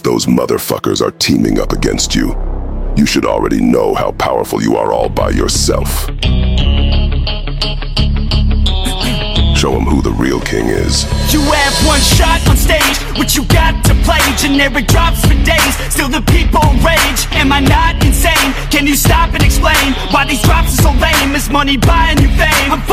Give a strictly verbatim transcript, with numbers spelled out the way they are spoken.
if those motherfuckers are teaming up against you, you should already know how powerful you are all by yourself. Show them who the real king is. You have one shot on stage, what you got to play. Generic drops for days, still the people rage. Am I not insane? Can you stop and explain why these drops are so lame? Is money buying you fame? I'm